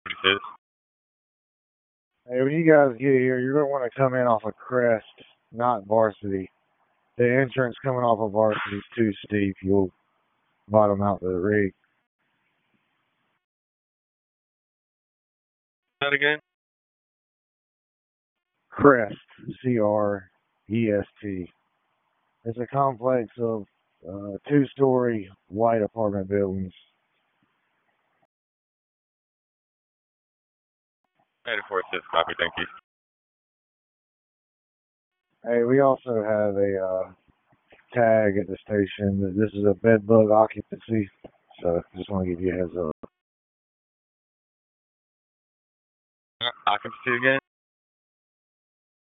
46. Hey, when you guys get here, you're going to want to come in off of Crest, not Varsity. The entrance coming off of Varsity is too steep. You'll bottom out the rig. That again? Crest, Crest. It's a complex of two-story white apartment buildings. 94.6, copy, thank you. Hey, we also have a tag at the station that this is a bed bug occupancy, so just want to give you a heads up. Occupancy again?